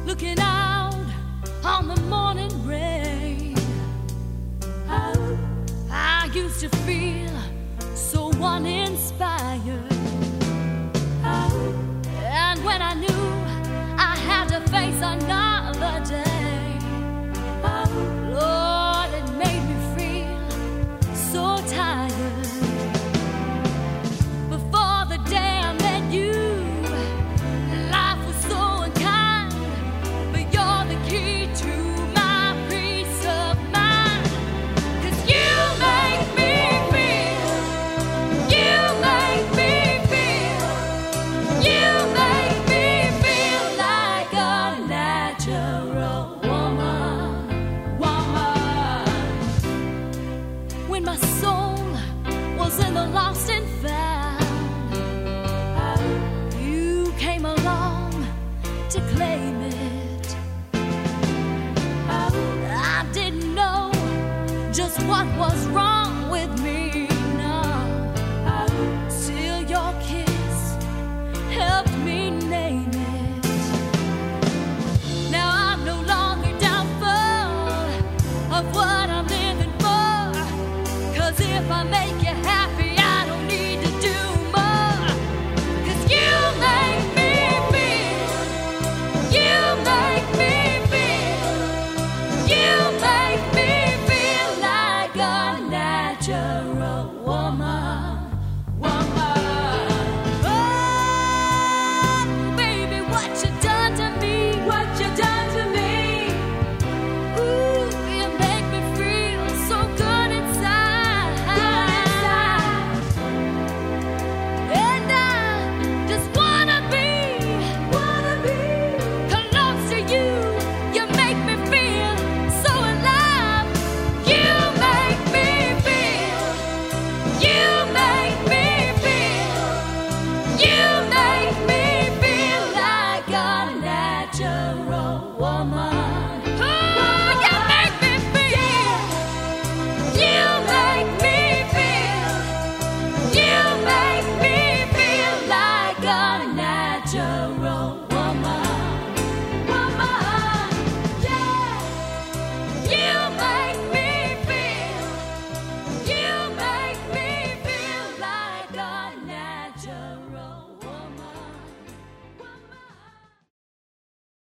looking out on the morning rain. I used to feel so uninspired, and when I knew I had to face another day, Lord, it made me feel so tired. Before the day I met you, life was so unkind, but you're the key to my peace of mind. 'Cause you make me feel, you make me feel, you make me feel like a natural woman. When my soul was in the lost and found, you came along to claim it. I didn't know just what was wrong.